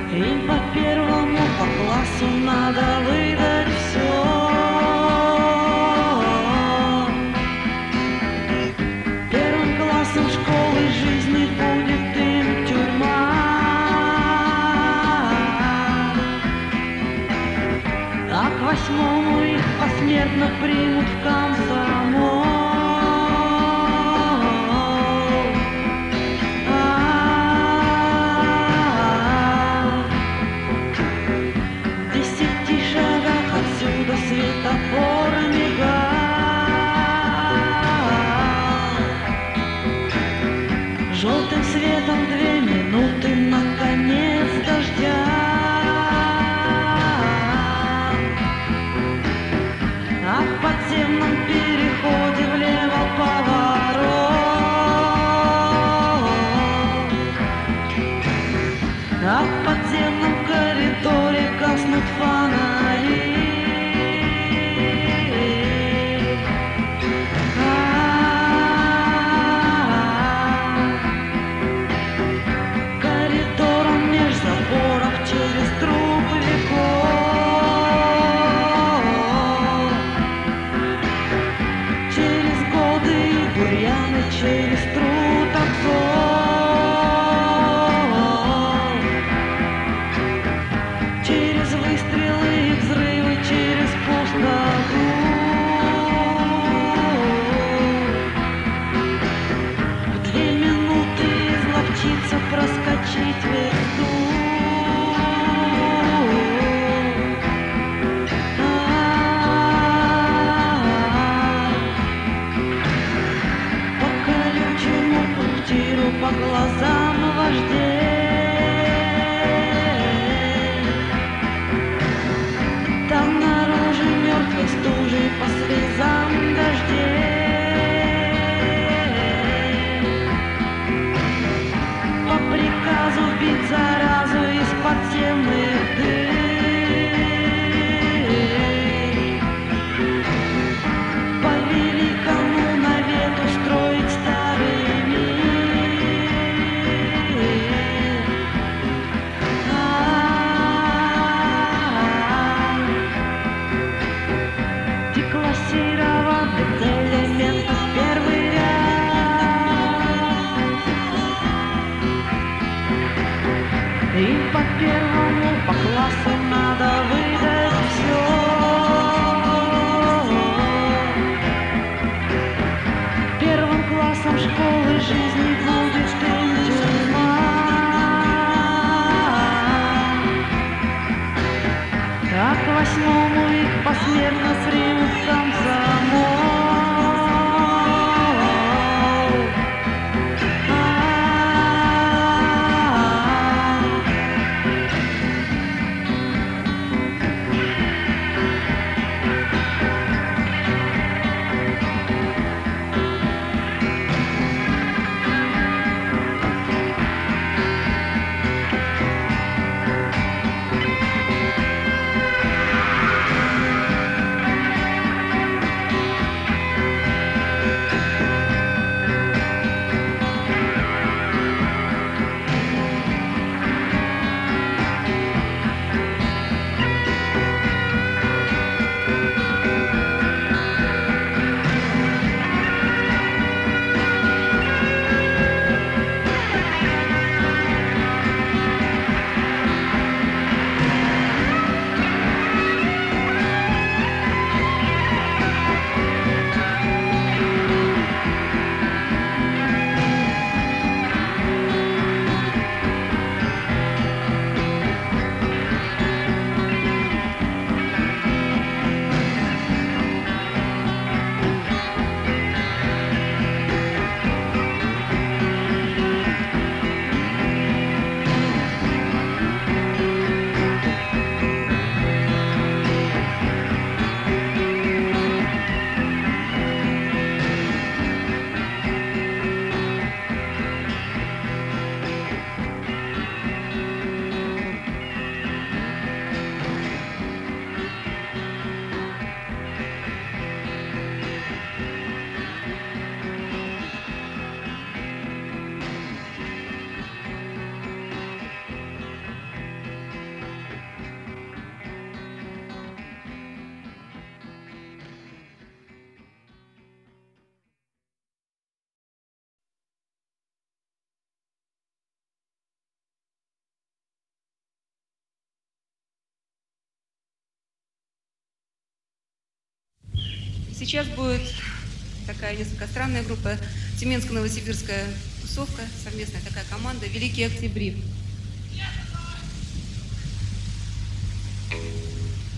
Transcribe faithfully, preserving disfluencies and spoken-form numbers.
И по первому по классу надо выдать все. Первым классом школы жизни будет им тюрьма, а к восьмому их посмертно примут в комсомол. Светофор мигал, желтым светом две минуты наконец дождя. А в подземном переходе влево поворот, а в подземном коридоре гаснут фонари. Через труд обзор, через выстрелы и взрывы, через пустоту. В две минуты изловчиться, проскочить версту. По глазам вождей, там наружу мертвой стужей по слезам дождей. По приказу бить заразу из подземных дыр, по великому навету строить старый мир. Деклассированы элементы в первый ряд, и по первому по классу надо выдать все. Первым классом школы жизни будет им тюрьма, а к восьмому их посмертно примут в комсомол. Сейчас будет такая несколько странная группа, Тюменско-Новосибирская тусовка, совместная такая команда «Великие Октябри».